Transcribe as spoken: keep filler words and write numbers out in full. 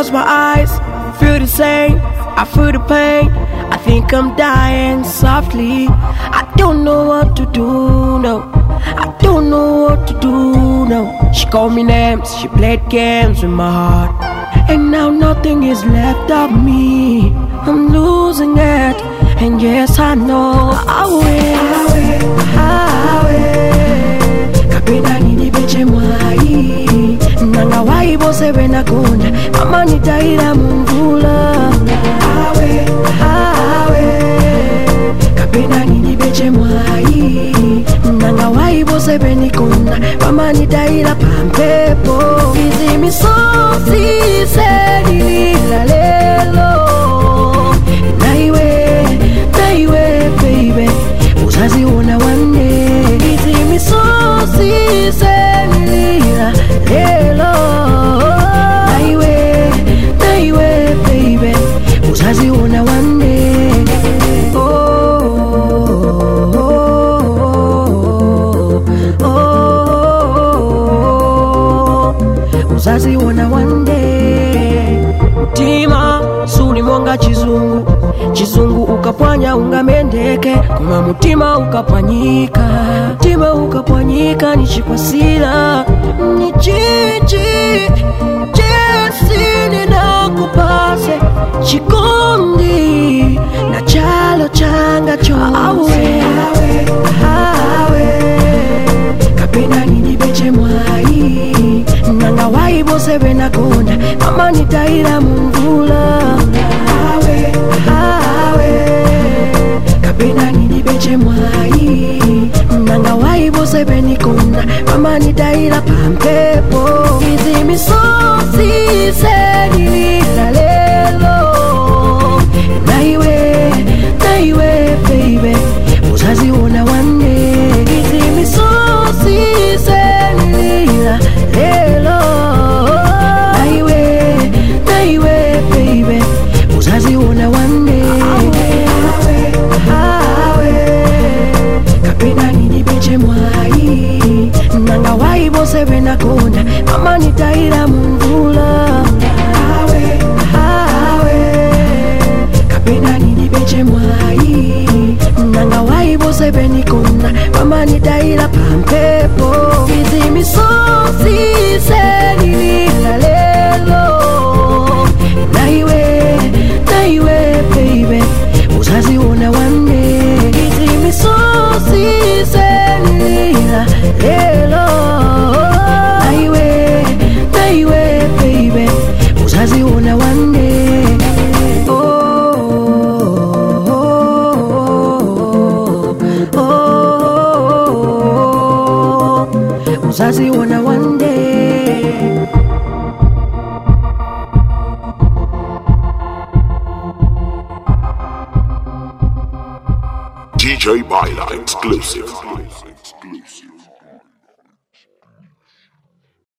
close my eyes, feel the same, I feel the pain. I think I'm dying softly. I don't know what to do, no. I don't know what to do, no. She called me names, she played games with my heart, and now nothing is left of me. I'm losing it, and yes I know I will, I will. Kapena nini beche mwai, nanga waibo sebe na konja, mama nitaira mungula. Awe, awe. Kapena nini beche mwai, nanga waibo sebe ni konja, mama nitaira pampepo. Izi misosi se nilila lelo. Naiwe, naiwe baby, uzazi una one day. Izi misosi se nilila lelo. Naiwe, naiwe baby, uzazi una one day. Oh, oh, oh, oh, uzazi una one day. Mutima suli mwanga chizungu, chizungu ukapwanya ungamendeke, kuma mutima ukapwanyika, mutima ukapwanyika nishikwasila. Ni chichi, jesi ninakupase, chikondi, na chalo changa chose. Awe, awe, kapena nini beche mwai, nanga waibo sebe na konda, mama nitaira mungula. Awe, awe, kapena nini beche mwai, nanga waibo sebe ni konda, mama nitaira pampepo. Izi misosi se nilila lelo. Naiwe, naiwe baby, uzazi una one day. Izi misosi se nilila lelo. Naiwe, naiwe baby, uzazi una one day. Awe, kapena nini beche mwai, nanga waibo sebe na konda, mama nitaira mungula. Awe, awe, kapena nini beche mwai, nanga waibo sebe ni konda, mama nitaira pampepo. Izi misosi se nilila lelo. Naiwe, naiwe baby, uzazi una one day. Izi misosi se nilila lelo. Naiwe, naiwe baby, uzazi una one day. Oh, oh, oh, oh, uzazi una one day. D J Baila exclusive.